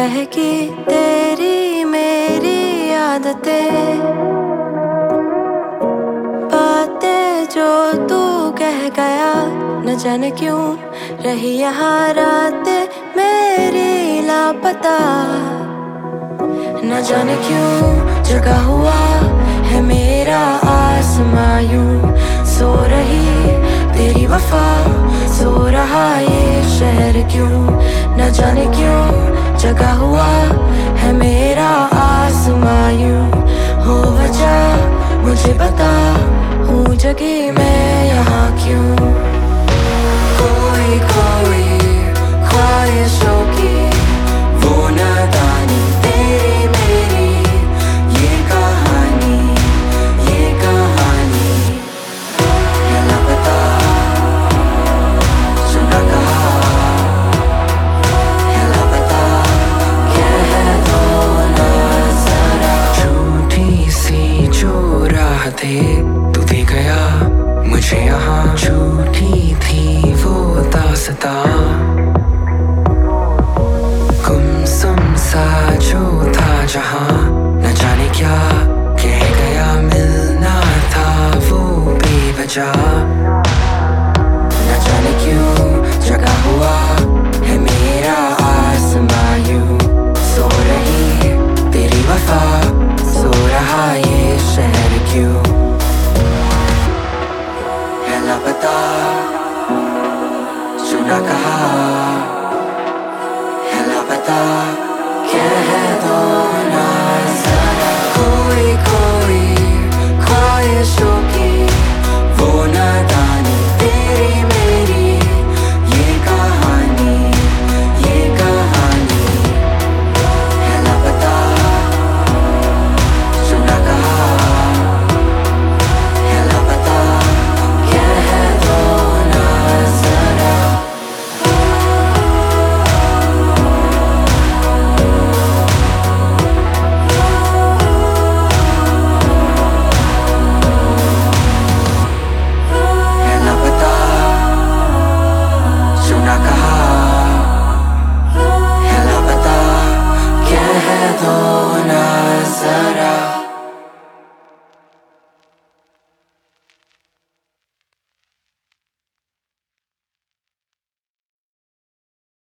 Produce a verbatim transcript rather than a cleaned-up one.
बहकी तेरी मेरी आदतें, बातें जो तू कह गया न जाने क्यों रही यहाँ रातें मेरी लापता। न जाने क्यों जगा हुआ है मेरा आसमां यूं, सो रही तेरी वफा, सो रहा ये शहर क्यों। न जाने क्यों जगा हुआ है मेरा आसमां यूं, हो वजह मुझे बता, हूँ जगी मैं यहाँ क्यों। कोई कोई ख्वाहिशों की वो नादानी, तेरी मेरी ये कहानी, ये कहानी है लापता, सुना कहा है लापता, कह दो ना जरा। झूठी सी जो राहतें तू दे गया मुझे यहाँ, झूठी थी वो दास्तां, गुमसुम सा जो था जहाँ न जाने क्या कह गया, मिलना था वो बेवजह। न जाने क्यों जगा हुआ है मेरा आसमां यूं, सो रही तेरी वफा, सो रहा ये शहर क्यों है लापता, सुना कहा है लापता।